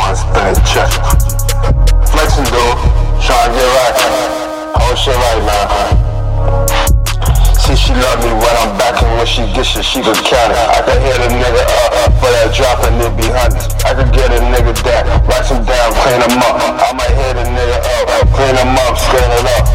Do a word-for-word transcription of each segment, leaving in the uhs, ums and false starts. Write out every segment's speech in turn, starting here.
wanna spend a check. Flexing, dude, tryna get right. Whole shit right now. See, she love me when I'm back, and when she gets it, she could count it. I could hit a nigga up for that drop and it be hundreds. I could get a nigga that, write him down, clean him up. I might hit a nigga up, clean him up, scale it up.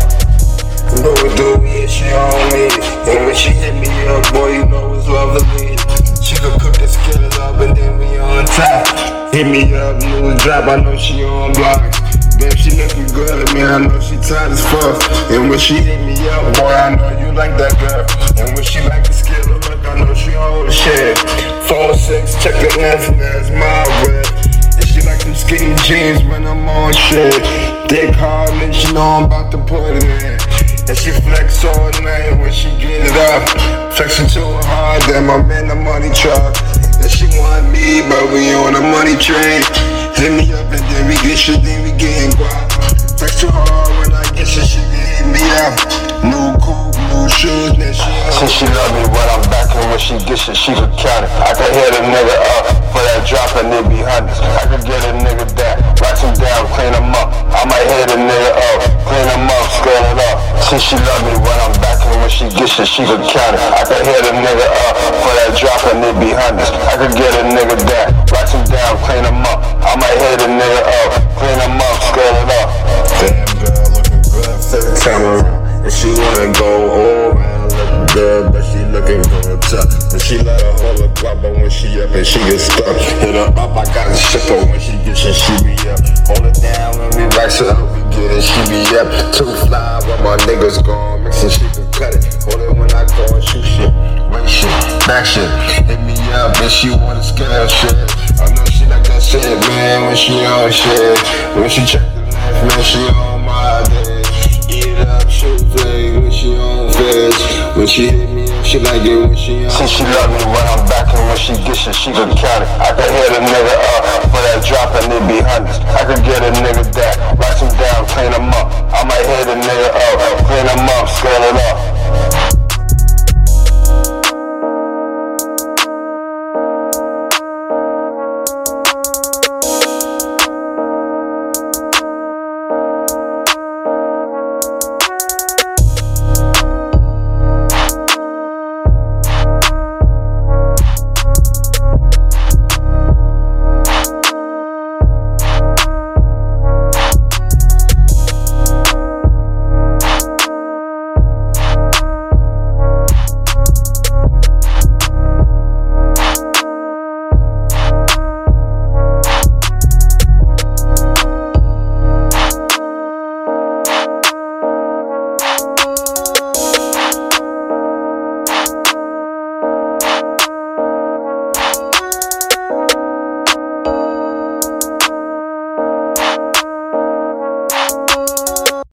You know what do we, she on me. And when she hit me up, boy, you know it's lovely. She could cook the skillet up and then we on top. Hit me up, new drop, I know she on block. Damn, she looking good, man, I know she tight as fuck. And when she hit me up, boy, I know you like that girl. And when she like the skillet look, I know she hold the shit. Four six, check the lens, and that's my red. And she like them skinny jeans when I'm on shit. Dick hard, and she know I'm about to put it in. And she flex all night when she get it up. Flexing too hard, then my man the money truck. And she want me, but we on the money train. Hit me up and then we get shit, then we getting guap. Flex too hard when I get shit, she can hit me up. New coupe, new shoes, then she on. See, she love me when I'm back, and when she gets it, she could count it. I could hit a nigga up for that drop and it be hundreds. I could get a nigga that, write him down, clean him up. I might hit a nigga up, clean him up, scale it up. See, she love me when I'm back, and when she gets it, she could count it. I could hit a nigga up for that drop and it be hundreds. I could get a nigga that, write him down, clean him up. I might hit a nigga up, clean him up, scale it up. Damn girl, looking good for the camera. And she wanna go all around looking good, but she looking for a tuck. And she let her hold her guap, but when she up and she get stuck. Hit her up, I got a ship her when she gets it, she be up. Hold it down when we wax it up, we get it, she be up. Too fly when my niggas gone, mixing she can cut it. Hold it when I go and shoot shit, race shit, back shit. Hit me up and she wanna scale shit. I know she like that shit, man, when she on shit. When she check the left, man, she on my day. Eat it up, shoot thing, when she on fish. When she hit me up, she like it when she on. See, she love me when I'm back, and when she gets it, she could count it. I could hit a nigga up for that drop and it be hundreds. I could get a nigga that, write him down, clean him up. I might hit a nigga up, clean him up, scale it up.